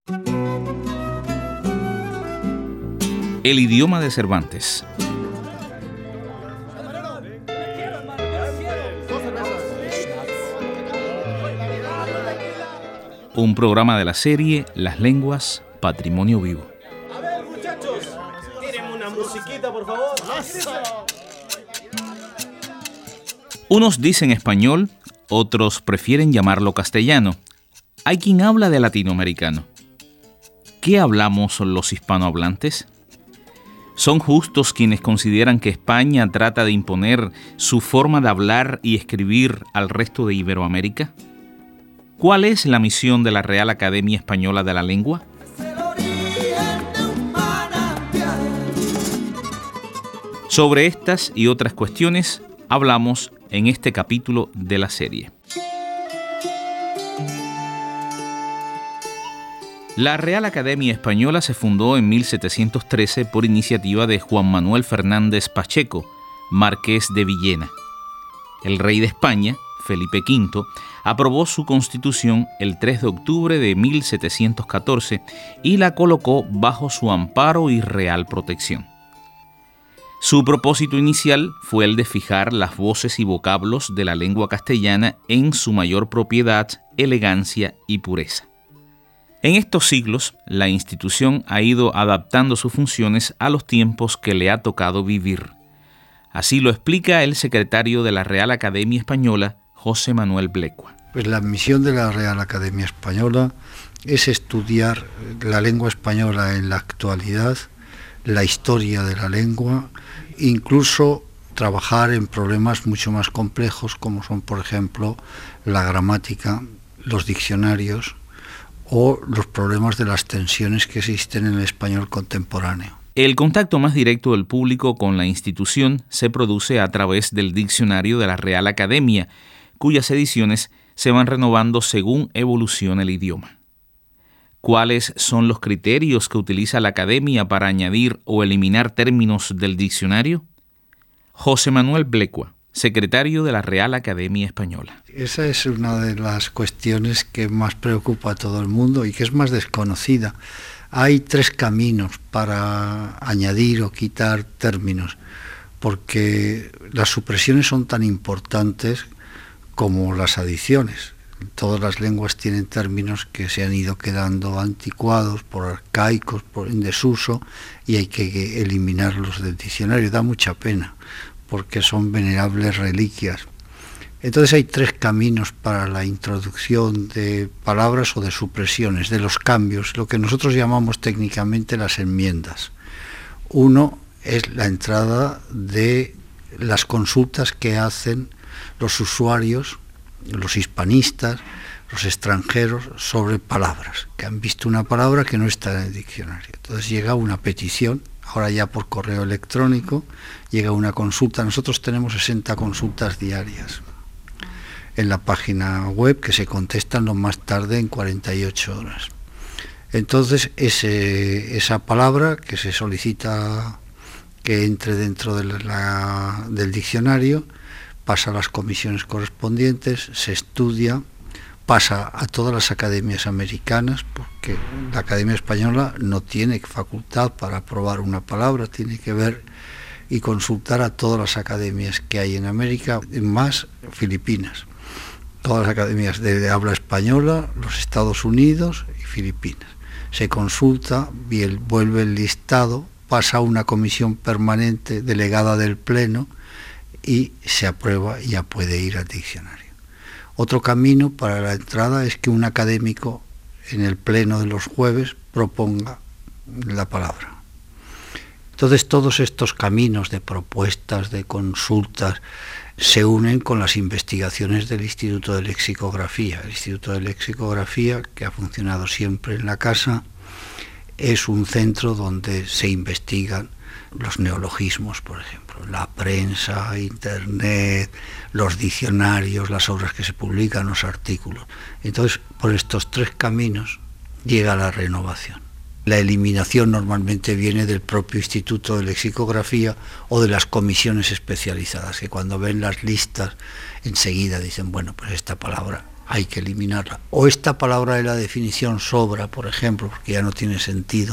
El idioma de Cervantes. Un programa de la serie Las lenguas, patrimonio vivo. A ver, muchachos, ¿quieren una musiquita, por favor? Unos dicen español, otros prefieren llamarlo castellano. Hay quien habla de latinoamericano. ¿Qué hablamos los hispanohablantes? ¿Son justos quienes consideran que España trata de imponer su forma de hablar y escribir al resto de Iberoamérica? ¿Cuál es la misión de la Real Academia Española de la Lengua? Sobre estas y otras cuestiones hablamos en este capítulo de la serie. La Real Academia Española se fundó en 1713 por iniciativa de Juan Manuel Fernández Pacheco, marqués de Villena. El rey de España, Felipe V, aprobó su constitución el 3 de octubre de 1714 y la colocó bajo su amparo y real protección. Su propósito inicial fue el de fijar las voces y vocablos de la lengua castellana en su mayor propiedad, elegancia y pureza. En estos siglos, la institución ha ido adaptando sus funciones a los tiempos que le ha tocado vivir. Así lo explica el secretario de la Real Academia Española, José Manuel Blecua. Pues la misión de la Real Academia Española es estudiar la lengua española en la actualidad, la historia de la lengua, incluso trabajar en problemas mucho más complejos como son, por ejemplo, la gramática, los diccionarios o los problemas de las tensiones que existen en el español contemporáneo. El contacto más directo del público con la institución se produce a través del diccionario de la Real Academia, cuyas ediciones se van renovando según evoluciona el idioma. ¿Cuáles son los criterios que utiliza la Academia para añadir o eliminar términos del diccionario? José Manuel Blecua, secretario de la Real Academia Española. Esa es una de las cuestiones que más preocupa a todo el mundo y que es más desconocida. Hay 3 caminos para añadir o quitar términos, porque las supresiones son tan importantes como las adiciones. Todas las lenguas tienen términos que se han ido quedando anticuados, por arcaicos, en desuso, y hay que eliminarlos del diccionario. Da mucha pena, porque son venerables reliquias. Entonces hay 3 caminos para la introducción de palabras o de supresiones, de los cambios, lo que nosotros llamamos técnicamente las enmiendas. Uno es la entrada de las consultas que hacen los usuarios, los hispanistas, los extranjeros, sobre palabras, que han visto una palabra que no está en el diccionario. Entonces llega una petición, ahora ya por correo electrónico, llega una consulta. Nosotros tenemos 60 consultas diarias en la página web que se contestan lo más tarde en 48 horas. Entonces esa palabra que se solicita que entre dentro del diccionario pasa a las comisiones correspondientes, se estudia, pasa a todas las academias americanas, porque la Academia Española no tiene facultad para aprobar una palabra, tiene que ver y consultar a todas las academias que hay en América, más Filipinas. Todas las academias de habla española, los Estados Unidos y Filipinas. Se consulta, vuelve el listado, pasa a una comisión permanente delegada del Pleno y se aprueba y ya puede ir al diccionario. Otro camino para la entrada es que un académico en el Pleno de los jueves proponga la palabra. Entonces todos estos caminos de propuestas, de consultas, se unen con las investigaciones del Instituto de Lexicografía. El Instituto de Lexicografía, que ha funcionado siempre en la casa, es un centro donde se investigan los neologismos, por ejemplo, la prensa, internet, los diccionarios, las obras que se publican, los artículos. Entonces, por estos 3 caminos llega la renovación. La eliminación normalmente viene del propio Instituto de Lexicografía o de las comisiones especializadas, que cuando ven las listas enseguida dicen, bueno, pues esta palabra hay que eliminarla. O esta palabra de la definición sobra, por ejemplo, porque ya no tiene sentido.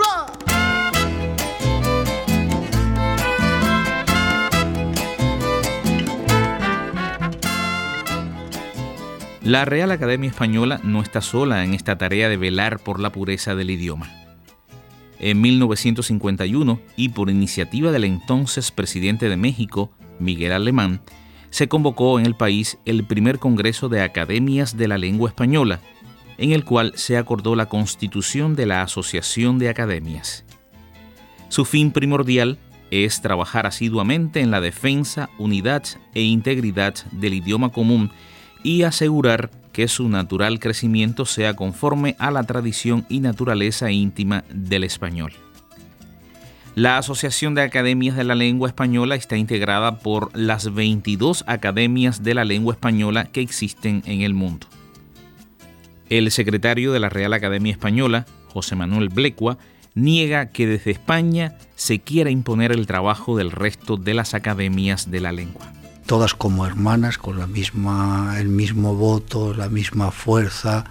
La Real Academia Española no está sola en esta tarea de velar por la pureza del idioma. En 1951, y por iniciativa del entonces presidente de México, Miguel Alemán, se convocó en el país el primer Congreso de Academias de la Lengua Española, en el cual se acordó la constitución de la Asociación de Academias. Su fin primordial es trabajar asiduamente en la defensa, unidad e integridad del idioma común y asegurar que su natural crecimiento sea conforme a la tradición y naturaleza íntima del español. La Asociación de Academias de la Lengua Española está integrada por las 22 academias de la lengua española que existen en el mundo. El secretario de la Real Academia Española, José Manuel Blecua, niega que desde España se quiera imponer el trabajo del resto de las academias de la lengua. Todas como hermanas, con el mismo voto, la misma fuerza,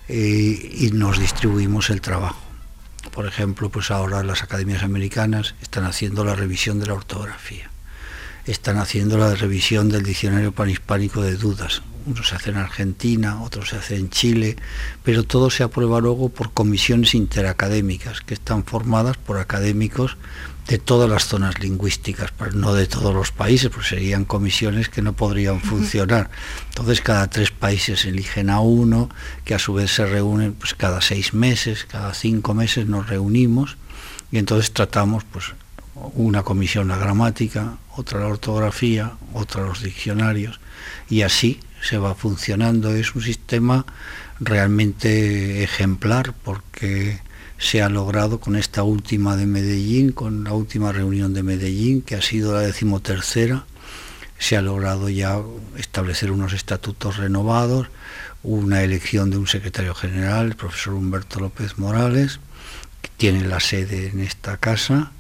y nos distribuimos el trabajo. Por ejemplo, pues ahora las academias americanas están haciendo la revisión de la ortografía, están haciendo la revisión del diccionario panhispánico de dudas. Uno se hace en Argentina, otro se hace en Chile, pero todo se aprueba luego por comisiones interacadémicas que están formadas por académicos de todas las zonas lingüísticas, pero no de todos los países, pues serían comisiones que no podrían funcionar. Entonces cada 3 países eligen a uno, que a su vez se reúnen pues cada 6 meses, cada 5 meses nos reunimos y entonces tratamos pues una comisión la gramática, otra la ortografía, otra los diccionarios, y así se va funcionando. Es un sistema realmente ejemplar porque se ha logrado con esta última de Medellín, con la última reunión de Medellín, que ha sido la 13ª, se ha logrado ya establecer unos estatutos renovados, una elección de un secretario general, el profesor Humberto López Morales, que tiene la sede en esta casa,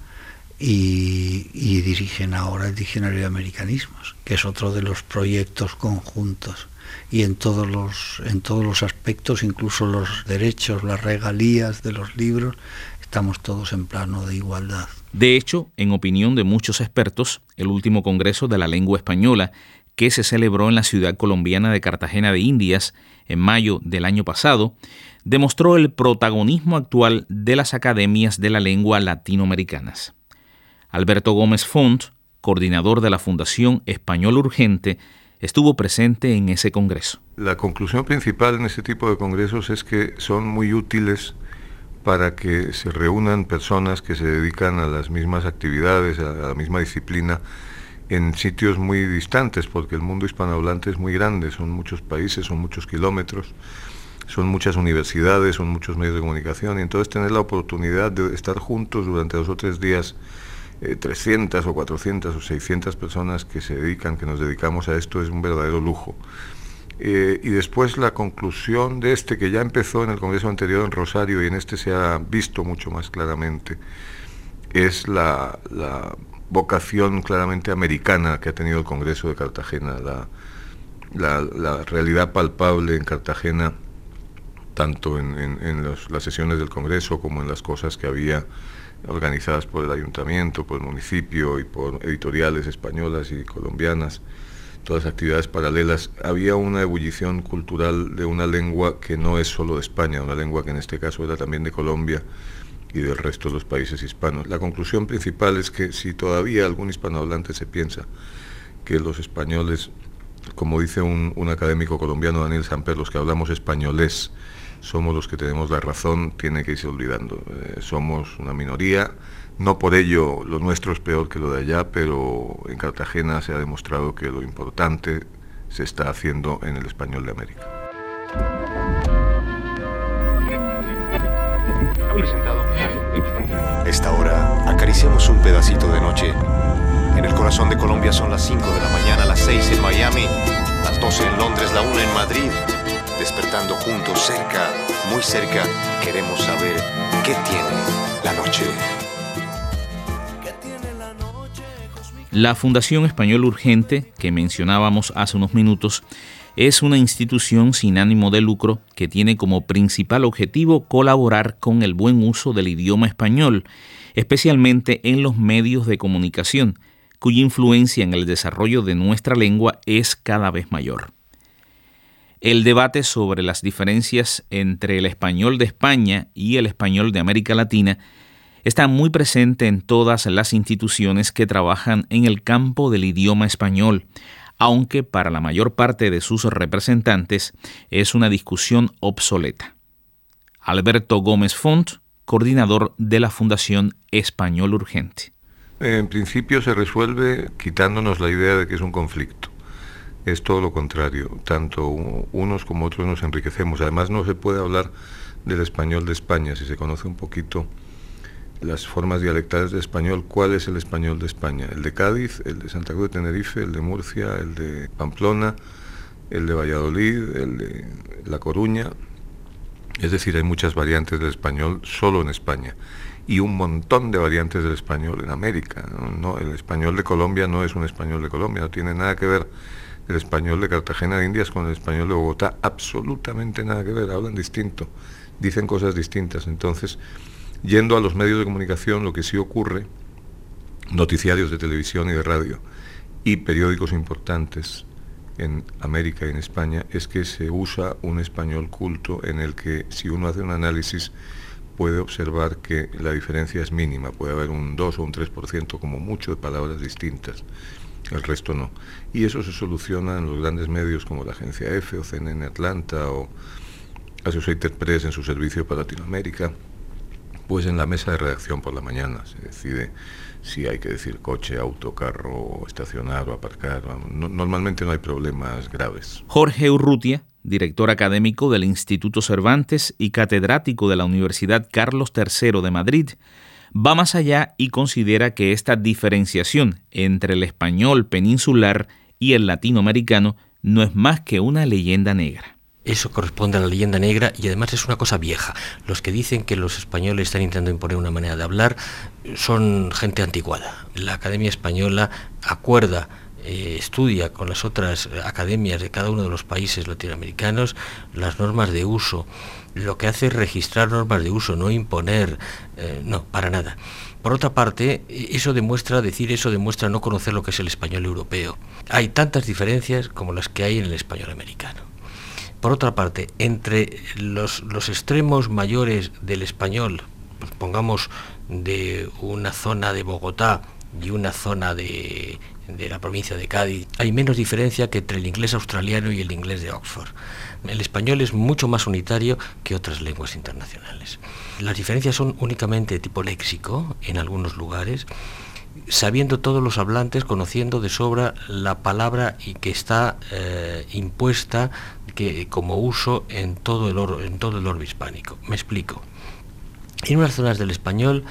y dirigen ahora el Diccionario de Americanismos, que es otro de los proyectos conjuntos. Y en todos los aspectos, incluso los derechos, las regalías de los libros, estamos todos en plano de igualdad. De hecho, en opinión de muchos expertos, el último Congreso de la Lengua Española, que se celebró en la ciudad colombiana de Cartagena de Indias en mayo del año pasado, demostró el protagonismo actual de las academias de la lengua latinoamericanas. Alberto Gómez Font, coordinador de la Fundación Español Urgente, estuvo presente en ese congreso. La conclusión principal en este tipo de congresos es que son muy útiles para que se reúnan personas que se dedican a las mismas actividades, a la misma disciplina, en sitios muy distantes, porque el mundo hispanohablante es muy grande, son muchos países, son muchos kilómetros, son muchas universidades, son muchos medios de comunicación, y entonces tener la oportunidad de estar juntos durante 2 o 3 días, 300 o 400 o 600 personas que nos dedicamos a esto, es un verdadero lujo. Y después la conclusión de que ya empezó en el congreso anterior en Rosario y en este se ha visto mucho más claramente, es la vocación claramente americana que ha tenido el Congreso de Cartagena, la realidad palpable en Cartagena, tanto en las sesiones del Congreso como en las cosas que había organizadas por el ayuntamiento, por el municipio y por editoriales españolas y colombianas, todas las actividades paralelas. Había una ebullición cultural de una lengua que no es solo de España, una lengua que en este caso era también de Colombia y del resto de los países hispanos. La conclusión principal es que si todavía algún hispanohablante se piensa que los españoles, como dice un académico colombiano, Daniel Samper, los que hablamos españolés, somos los que tenemos la razón, tiene que irse olvidando. Somos una minoría, no por ello lo nuestro es peor que lo de allá, pero en Cartagena se ha demostrado que lo importante se está haciendo en el español de América. Esta hora acariciamos un pedacito de noche. En el corazón de Colombia son las 5 de la mañana, las 6 en Miami, las 12 en Londres, la 1 en Madrid. Despertando juntos, cerca, muy cerca, queremos saber qué tiene la noche. La Fundación Español Urgente, que mencionábamos hace unos minutos, es una institución sin ánimo de lucro que tiene como principal objetivo colaborar con el buen uso del idioma español, especialmente en los medios de comunicación, cuya influencia en el desarrollo de nuestra lengua es cada vez mayor. El debate sobre las diferencias entre el español de España y el español de América Latina está muy presente en todas las instituciones que trabajan en el campo del idioma español, aunque para la mayor parte de sus representantes es una discusión obsoleta. Alberto Gómez Font, coordinador de la Fundación Español Urgente. En principio se resuelve quitándonos la idea de que es un conflicto. Es todo lo contrario, tanto unos como otros nos enriquecemos. Además no se puede hablar del español de España, si se conoce un poquito las formas dialectales de español. ¿Cuál es el español de España? El de Cádiz, el de Santa Cruz de Tenerife, el de Murcia, el de Pamplona, el de Valladolid, el de La Coruña. Es decir, hay muchas variantes del español solo en España y un montón de variantes del español en América. No, el español de Colombia no es un español de Colombia, no tiene nada que ver el español de Cartagena de Indias con el español de Bogotá, absolutamente nada que ver, hablan distinto, dicen cosas distintas. Entonces, yendo a los medios de comunicación, lo que sí ocurre, noticiarios de televisión y de radio y periódicos importantes en América y en España, es que se usa un español culto en el que, si uno hace un análisis, puede observar que la diferencia es mínima, puede haber un 2 o un 3% como mucho de palabras distintas, el resto no. Y eso se soluciona en los grandes medios como la agencia EFE o CNN Atlanta o Associated Press en su servicio para Latinoamérica. Pues en la mesa de redacción por la mañana se decide si hay que decir coche, auto, carro, estacionar o aparcar. Normalmente no hay problemas graves. Jorge Urrutia, director académico del Instituto Cervantes y catedrático de la Universidad Carlos III de Madrid, va más allá y considera que esta diferenciación entre el español peninsular y el latinoamericano no es más que una leyenda negra. Eso corresponde a la leyenda negra y además es una cosa vieja. Los que dicen que los españoles están intentando imponer una manera de hablar son gente anticuada. La Academia Española acuerda, estudia con las otras academias de cada uno de los países latinoamericanos las normas de uso. Lo que hace es registrar normas de uso, no imponer, no, para nada. Por otra parte, eso demuestra no conocer lo que es el español europeo. Hay tantas diferencias como las que hay en el español americano. Por otra parte, entre los extremos mayores del español, pues pongamos de una zona de Bogotá y una zona de la provincia de Cádiz, hay menos diferencia que entre el inglés australiano y el inglés de Oxford. El español es mucho más unitario que otras lenguas internacionales. Las diferencias son únicamente de tipo léxico en algunos lugares, sabiendo todos los hablantes, conociendo de sobra la palabra y que está impuesta como uso en todo el orbe hispánico. Me explico. En unas zonas del español,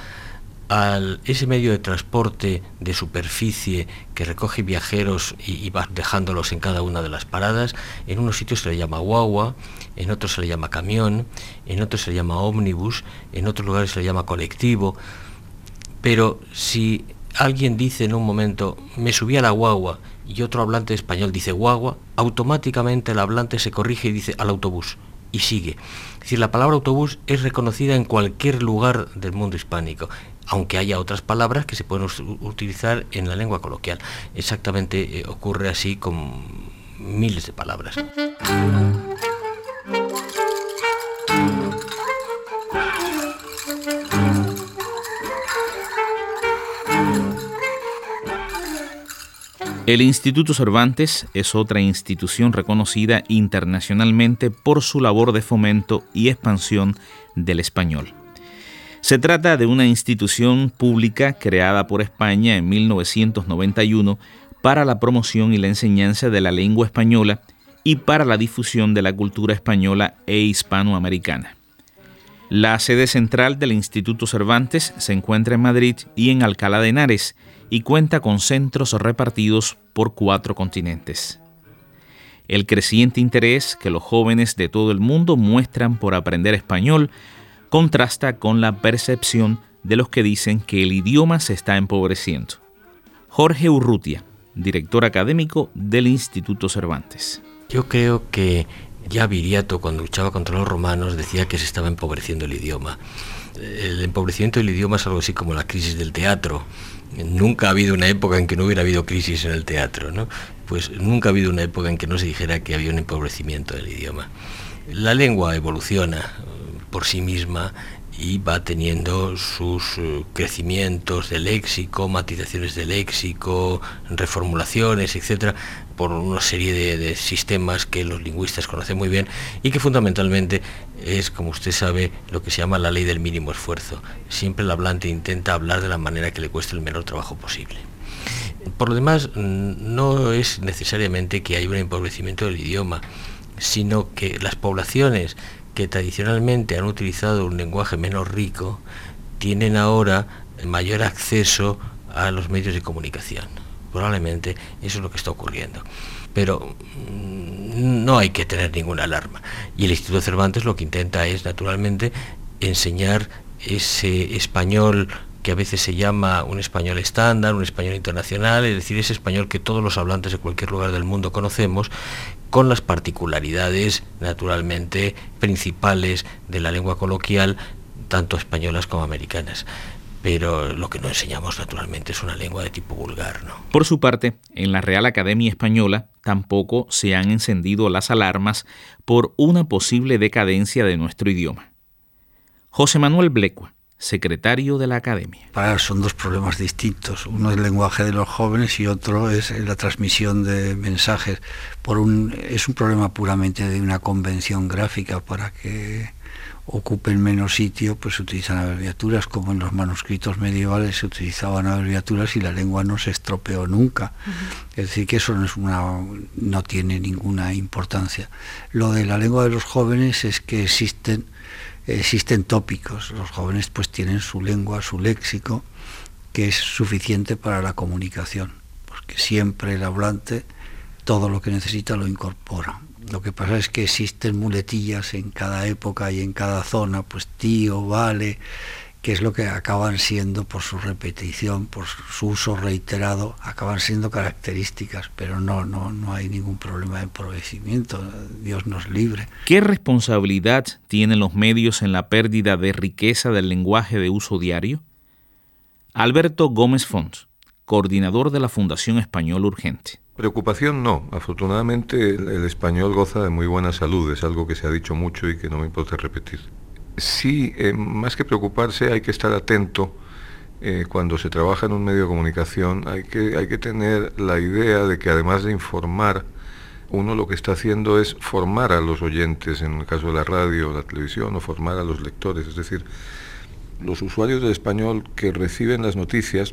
ese medio de transporte de superficie que recoge viajeros y va dejándolos en cada una de las paradas, en unos sitios se le llama guagua, en otros se le llama camión, en otros se le llama ómnibus, en otros lugares se le llama colectivo. Pero si alguien dice en un momento, me subí a la guagua, y otro hablante español dice guagua, automáticamente el hablante se corrige y dice al autobús, y sigue. Es decir, la palabra autobús es reconocida en cualquier lugar del mundo hispánico, aunque haya otras palabras que se pueden utilizar en la lengua coloquial. Exactamente ocurre así con miles de palabras. El Instituto Cervantes es otra institución reconocida internacionalmente por su labor de fomento y expansión del español. Se trata de una institución pública creada por España en 1991 para la promoción y la enseñanza de la lengua española y para la difusión de la cultura española e hispanoamericana. La sede central del Instituto Cervantes se encuentra en Madrid y en Alcalá de Henares y cuenta con centros repartidos por 4 continentes. El creciente interés que los jóvenes de todo el mundo muestran por aprender español contrasta con la percepción de los que dicen que el idioma se está empobreciendo. Jorge Urrutia, director académico del Instituto Cervantes. Yo creo que ya Viriato, cuando luchaba contra los romanos, decía que se estaba empobreciendo el idioma. El empobrecimiento del idioma es algo así como la crisis del teatro. Nunca ha habido una época en que no hubiera habido crisis en el teatro, ¿no? Pues nunca ha habido una época en que no se dijera que había un empobrecimiento del idioma. La lengua evoluciona por sí misma y va teniendo sus crecimientos de léxico, matizaciones de léxico, reformulaciones, etcétera, por una serie de sistemas que los lingüistas conocen muy bien y que fundamentalmente es, como usted sabe, lo que se llama la ley del mínimo esfuerzo. Siempre el hablante intenta hablar de la manera que le cueste el menor trabajo posible. Por lo demás, no es necesariamente que haya un empobrecimiento del idioma, sino que las poblaciones que tradicionalmente han utilizado un lenguaje menos rico tienen ahora mayor acceso a los medios de comunicación. Probablemente eso es lo que está ocurriendo. Pero no hay que tener ninguna alarma. Y el Instituto Cervantes lo que intenta es, naturalmente, enseñar ese español que a veces se llama un español estándar, un español internacional, es decir, ese español que todos los hablantes de cualquier lugar del mundo conocemos, con las particularidades, naturalmente, principales de la lengua coloquial, tanto españolas como americanas. Pero lo que no enseñamos, naturalmente, es una lengua de tipo vulgar, ¿no? Por su parte, en la Real Academia Española tampoco se han encendido las alarmas por una posible decadencia de nuestro idioma. José Manuel Blecua, secretario de la Academia. Son dos problemas distintos. Uno es el lenguaje de los jóvenes y otro es la transmisión de mensajes. Es un problema puramente de una convención gráfica. Para que ocupen menos sitio, pues se utilizan abreviaturas, como en los manuscritos medievales se utilizaban abreviaturas y la lengua no se estropeó nunca. Es decir, que eso no tiene ninguna importancia. Lo de la lengua de los jóvenes es que existen tópicos. Los jóvenes pues tienen su lengua, su léxico, que es suficiente para la comunicación, porque siempre el hablante todo lo que necesita lo incorpora. Lo que pasa es que existen muletillas en cada época y en cada zona, pues tío, vale, que es lo que acaban siendo, por su repetición, por su uso reiterado, acaban siendo características, pero no hay ningún problema de empobrecimiento, Dios nos libre. ¿Qué responsabilidad tienen los medios en la pérdida de riqueza del lenguaje de uso diario? Alberto Gómez Fons, coordinador de la Fundación Español Urgente. Preocupación no, afortunadamente el español goza de muy buena salud, es algo que se ha dicho mucho y que no me importa repetir. Sí, más que preocuparse, hay que estar atento cuando se trabaja en un medio de comunicación, hay que tener la idea de que además de informar, uno lo que está haciendo es formar a los oyentes, en el caso de la radio o la televisión, o formar a los lectores, es decir, los usuarios del español que reciben las noticias,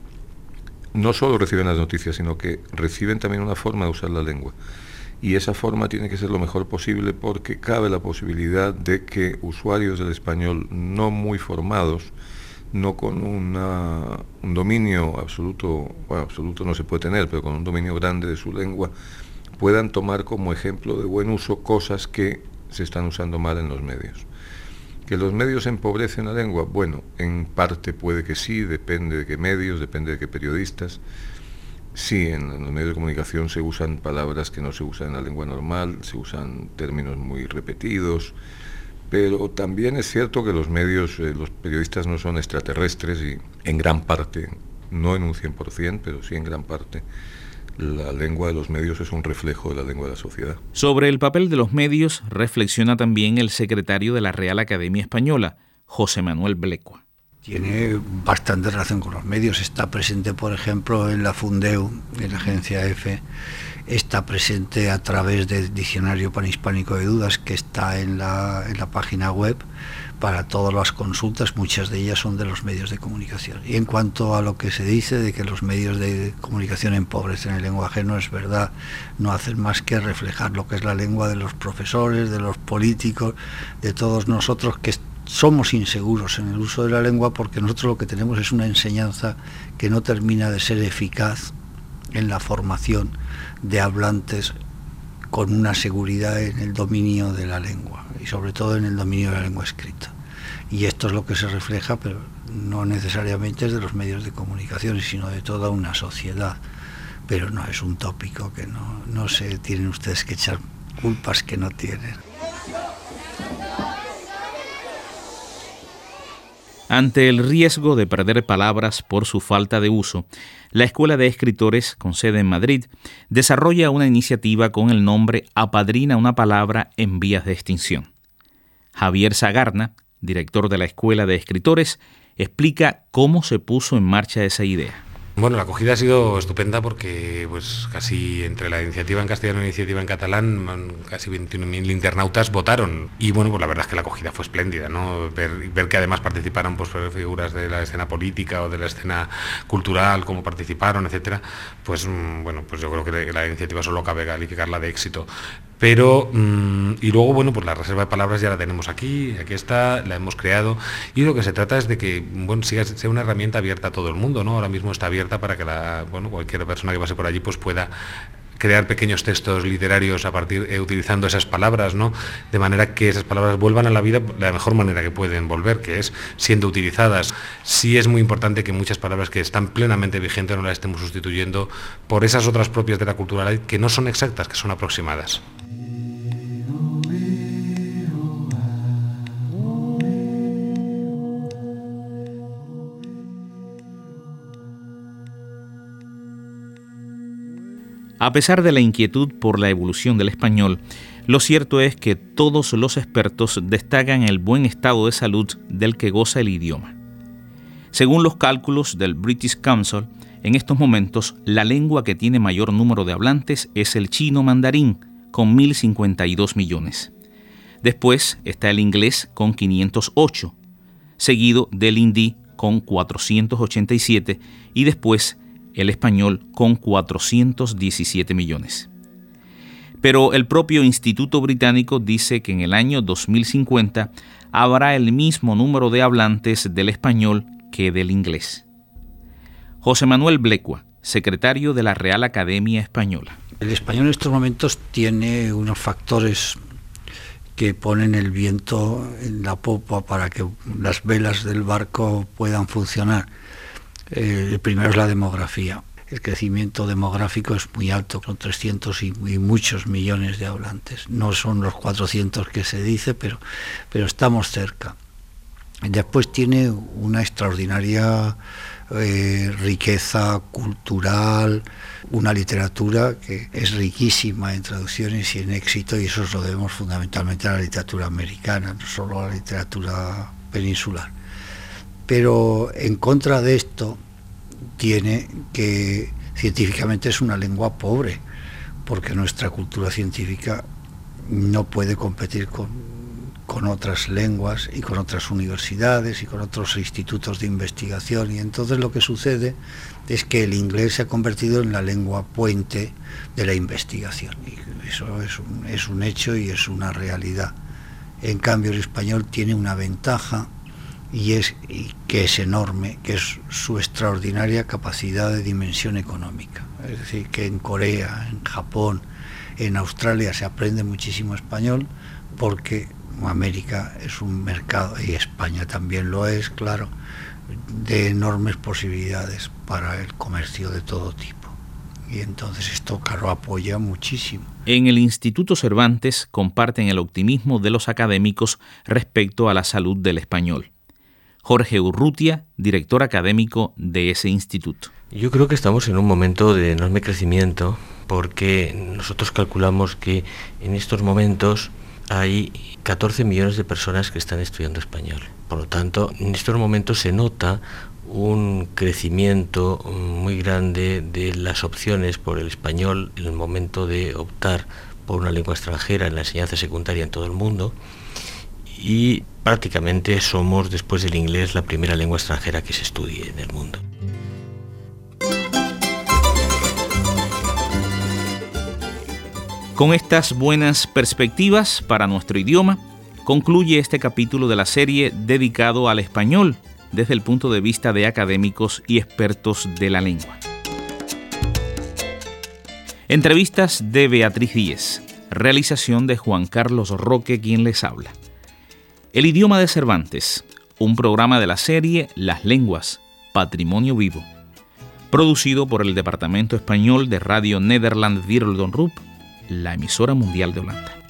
no solo reciben las noticias, sino que reciben también una forma de usar la lengua. Y esa forma tiene que ser lo mejor posible porque cabe la posibilidad de que usuarios del español no muy formados, no con un dominio absoluto, bueno, absoluto no se puede tener, pero con un dominio grande de su lengua, puedan tomar como ejemplo de buen uso cosas que se están usando mal en los medios. ¿Que los medios empobrecen la lengua? Bueno, en parte puede que sí, depende de qué medios, depende de qué periodistas. Sí, en los medios de comunicación se usan palabras que no se usan en la lengua normal, se usan términos muy repetidos, pero también es cierto que los periodistas no son extraterrestres y en gran parte, no en un 100%, pero sí en gran parte, la lengua de los medios es un reflejo de la lengua de la sociedad. Sobre el papel de los medios reflexiona también el secretario de la Real Academia Española, José Manuel Blecua. Tiene bastante relación con los medios. Está presente, por ejemplo, en la Fundeu, en la agencia EFE, está presente a través del Diccionario Panhispánico de Dudas, que está en la página web para todas las consultas, muchas de ellas son de los medios de comunicación. Y en cuanto a lo que se dice de que los medios de comunicación empobrecen el lenguaje, no es verdad, no hacen más que reflejar lo que es la lengua de los profesores, de los políticos, de todos nosotros que somos inseguros en el uso de la lengua porque nosotros lo que tenemos es una enseñanza que no termina de ser eficaz en la formación de hablantes con una seguridad en el dominio de la lengua y sobre todo en el dominio de la lengua escrita. Y esto es lo que se refleja, pero no necesariamente es de los medios de comunicación, sino de toda una sociedad. pero no es un tópico que no se tienen ustedes que echar culpas que no tienen. Ante el riesgo de perder palabras por su falta de uso, la Escuela de Escritores, con sede en Madrid, desarrolla una iniciativa con el nombre Apadrina una palabra en vías de extinción. Javier Sagarna, director de la Escuela de Escritores, explica cómo se puso en marcha esa idea. Bueno, la acogida ha sido estupenda porque pues casi entre la iniciativa en castellano y la iniciativa en catalán, casi 21.000 internautas votaron. Y bueno, pues la verdad es que la acogida fue espléndida, ¿no? Ver que además participaron pues figuras de la escena política o de la escena cultural, cómo participaron, etcétera, pues bueno, pues yo creo que la iniciativa solo cabe calificarla de éxito. Pero, y luego, bueno, pues la reserva de palabras ya la tenemos aquí está, la hemos creado, y lo que se trata es de que, bueno, sea una herramienta abierta a todo el mundo, ¿no? Ahora mismo está abierta para que cualquier persona que pase por allí pues pueda crear pequeños textos literarios utilizando esas palabras, ¿no? De manera que esas palabras vuelvan a la vida de la mejor manera que pueden volver, que es siendo utilizadas. Sí es muy importante que muchas palabras que están plenamente vigentes no las estemos sustituyendo por esas otras propias de la cultura que no son exactas, que son aproximadas. A pesar de la inquietud por la evolución del español, lo cierto es que todos los expertos destacan el buen estado de salud del que goza el idioma. Según los cálculos del British Council, en estos momentos la lengua que tiene mayor número de hablantes es el chino mandarín, con 1.052 millones. Después está el inglés con 508, seguido del hindi con 487 y después el español con 417 millones. Pero el propio Instituto Británico dice que en el año 2050 habrá el mismo número de hablantes del español que del inglés. José Manuel Blecua, secretario de la Real Academia Española. El español en estos momentos tiene unos factores que ponen el viento en la popa para que las velas del barco puedan funcionar. El primero es la demografía. El crecimiento demográfico es muy alto, son 300 y muchos millones de hablantes. No son los 400 que se dice, pero estamos cerca. Después tiene una extraordinaria riqueza cultural, una literatura que es riquísima en traducciones y en éxito, y eso lo debemos fundamentalmente a la literatura americana, no solo a la literatura peninsular. Pero en contra de esto tiene que científicamente es una lengua pobre, porque nuestra cultura científica no puede competir con otras lenguas y con otras universidades y con otros institutos de investigación, y entonces lo que sucede es que el inglés se ha convertido en la lengua puente de la investigación, y eso es un hecho y es una realidad. En cambio el español tiene una ventaja que es enorme, que es su extraordinaria capacidad de dimensión económica. Es decir, que en Corea, en Japón, en Australia se aprende muchísimo español porque América es un mercado, y España también lo es, claro, de enormes posibilidades para el comercio de todo tipo. Y entonces esto, claro, apoya muchísimo. En el Instituto Cervantes comparten el optimismo de los académicos respecto a la salud del español. Jorge Urrutia, director académico de ese instituto. Yo creo que estamos en un momento de enorme crecimiento, porque nosotros calculamos que en estos momentos hay 14 millones de personas que están estudiando español. Por lo tanto, en estos momentos se nota un crecimiento muy grande de las opciones por el español en el momento de optar por una lengua extranjera en la enseñanza secundaria en todo el mundo, y prácticamente somos, después del inglés, la primera lengua extranjera que se estudie en el mundo. Con estas buenas perspectivas para nuestro idioma, concluye este capítulo de la serie dedicado al español desde el punto de vista de académicos y expertos de la lengua. Entrevistas de Beatriz Díez, realización de Juan Carlos Roque, quien les habla. El idioma de Cervantes, un programa de la serie Las Lenguas, Patrimonio Vivo. producido por el Departamento Español de Radio Nederland Wereldomroep, la emisora mundial de Holanda.